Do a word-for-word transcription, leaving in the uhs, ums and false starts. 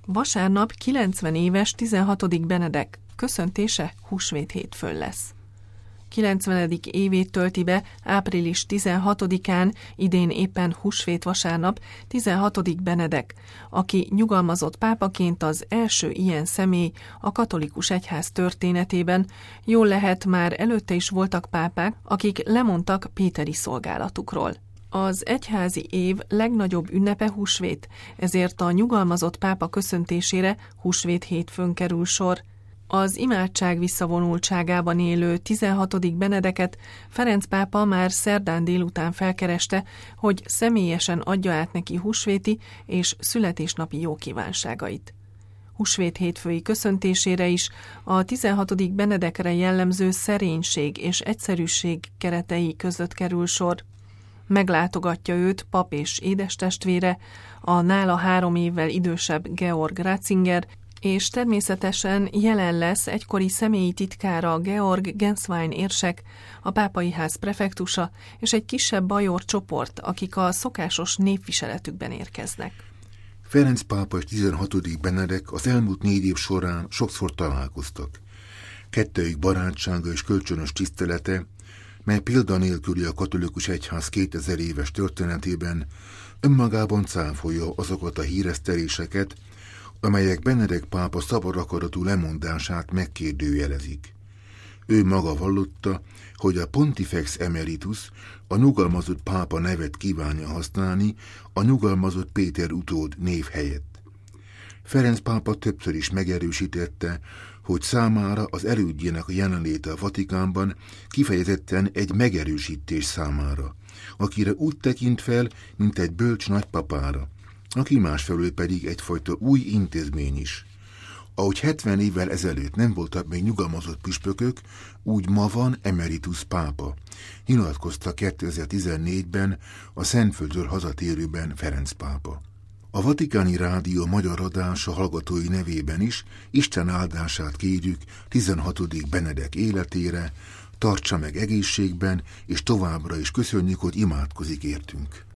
Vasárnap kilencven éves tizenhatodik Benedek köszöntése húsvét hétfőn lesz. kilencvenedik évét tölti be április tizenhatodikán, idén éppen húsvét vasárnap, tizenhatodik Benedek, aki nyugalmazott pápaként az első ilyen személy a katolikus egyház történetében. Jól lehet, már előtte is voltak pápák, akik lemondtak péteri szolgálatukról. Az egyházi év legnagyobb ünnepe húsvét, ezért a nyugalmazott pápa köszöntésére húsvét hétfőn kerül sor. Az imádság visszavonultságában élő tizenhatodik Benedeket Ferenc pápa már szerdán délután felkereste, hogy személyesen adja át neki húsvéti és születésnapi jókívánságait. Húsvét hétfői köszöntésére is a tizenhatodik Benedekre jellemző szerénység és egyszerűség keretei között kerül sor. Meglátogatja őt pap és édestestvére, a nála három évvel idősebb Georg Ratzinger, és természetesen jelen lesz egykori személyi titkára Georg Genswein érsek, a pápai ház prefektusa és egy kisebb bajor csoport, akik a szokásos népviseletükben érkeznek. Ferenc pápa és tizenhatodik Benedek az elmúlt négy év során sokszor találkoztak. Kettőjük barátsága és kölcsönös tisztelete, mely példanélküli a katolikus egyház kétezer éves történetében, önmagában cáfolja azokat a híreszteléseket, amelyek Benedek pápa szabad akaratú lemondását megkérdőjelezik. Ő maga vallotta, hogy a Pontifex Emeritus, a nyugalmazott pápa nevet kívánja használni a nyugalmazott Péter utód név helyett. Ferenc pápa többször is megerősítette, hogy számára az elődjének a jelenléte a Vatikánban kifejezetten egy megerősítés számára, akire úgy tekint fel, mint egy bölcs nagypapára, aki másfelől pedig egyfajta új intézmény is. Ahogy hetven évvel ezelőtt nem voltak még nyugalmazott püspökök, úgy ma van emeritus pápa, nyilatkozta kétezer-tizennégyben a Szentföldről hazatérőben Ferenc pápa. A Vatikáni Rádió magyar adása hallgatói nevében is Isten áldását kérjük tizenhatodik Benedek életére, tartsa meg egészségben, és továbbra is köszönjük, hogy imádkozik értünk.